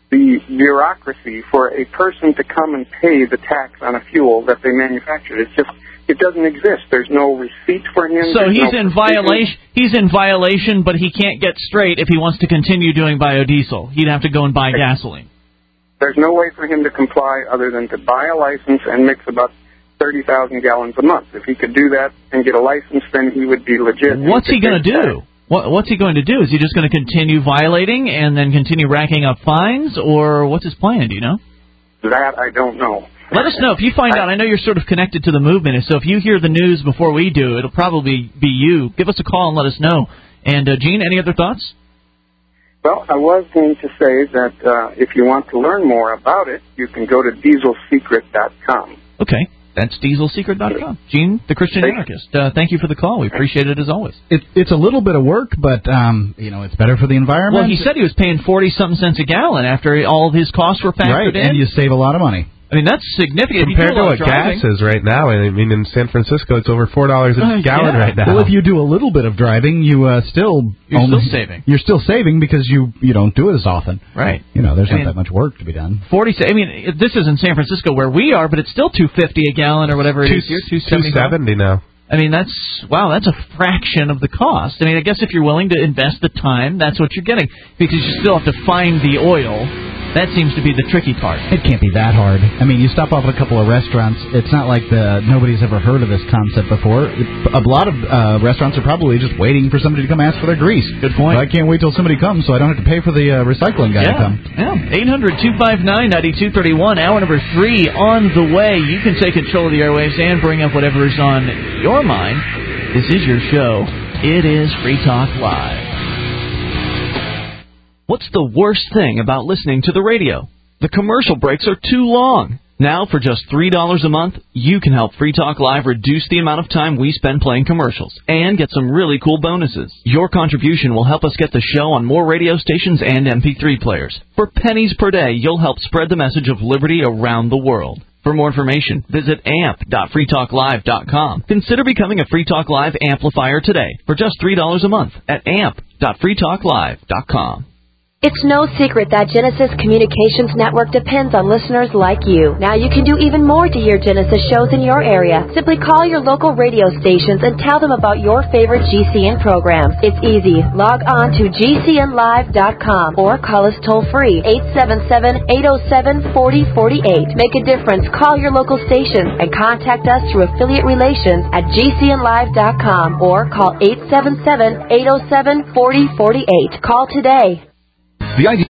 bureaucracy for a person to come and pay the tax on a fuel that they manufactured. It doesn't exist. There's no receipt for him. So he's in violation. He's in violation, but he can't get straight if he wants to continue doing biodiesel. He'd have to go and buy gasoline. There's no way for him to comply other than to buy a license and mix about 30,000 gallons a month. If he could do that and get a license, then he would be legit. What's he going to do? What's he going to do? Is he just going to continue violating and then continue racking up fines, or what's his plan? Do you know? That I don't know. Let us know if you find out. I know you're sort of connected to the movement, so if you hear the news before we do, it'll probably be you. Give us a call and let us know. And, Gene, any other thoughts? Well, I was going to say that if you want to learn more about it, you can go to dieselsecret.com. Okay. That's dieselsecret.com. Gene, the Christian Anarchist. Thank you for the call. We appreciate it as always. It's a little bit of work, but it's better for the environment. Well, he said he was paying 40-something cents a gallon after all of his costs were factored in. Right, and you save a lot of money. I mean, that's significant. Compared to what gas is right now. I mean, in San Francisco, it's over $4 a gallon right now. Well, if you do a little bit of driving, you're still saving. You're still saving because you don't do it as often. Right. There's not that much work to be done. This isn't San Francisco where we are, but it's still $2.50 a gallon or whatever it is here. $2.70 now. I mean, that's a fraction of the cost. I mean, I guess if you're willing to invest the time, that's what you're getting, because you still have to find the oil. That seems to be the tricky part. It can't be that hard. I mean, you stop off at a couple of restaurants. It's not like nobody's ever heard of this concept before. A lot of restaurants are probably just waiting for somebody to come ask for their grease. Good point. Well, I can't wait till somebody comes so I don't have to pay for the recycling guy to come. Yeah. 800-259-9231. Hour number 3 on the way. You can take control of the airwaves and bring up whatever's on your mind. This is your show. It is Free Talk Live. What's the worst thing about listening to the radio? The commercial breaks are too long. Now, for just $3 a month, you can help Free Talk Live reduce the amount of time we spend playing commercials and get some really cool bonuses. Your contribution will help us get the show on more radio stations and MP3 players. For pennies per day, you'll help spread the message of liberty around the world. For more information, visit amp.freetalklive.com. Consider becoming a Free Talk Live amplifier today for just $3 a month at amp.freetalklive.com. It's no secret that Genesis Communications Network depends on listeners like you. Now you can do even more to hear Genesis shows in your area. Simply call your local radio stations and tell them about your favorite GCN programs. It's easy. Log on to GCNlive.com or call us toll-free, 877-807-4048. Make a difference. Call your local stations and contact us through affiliate relations at GCNlive.com or call 877-807-4048. Call today. The idea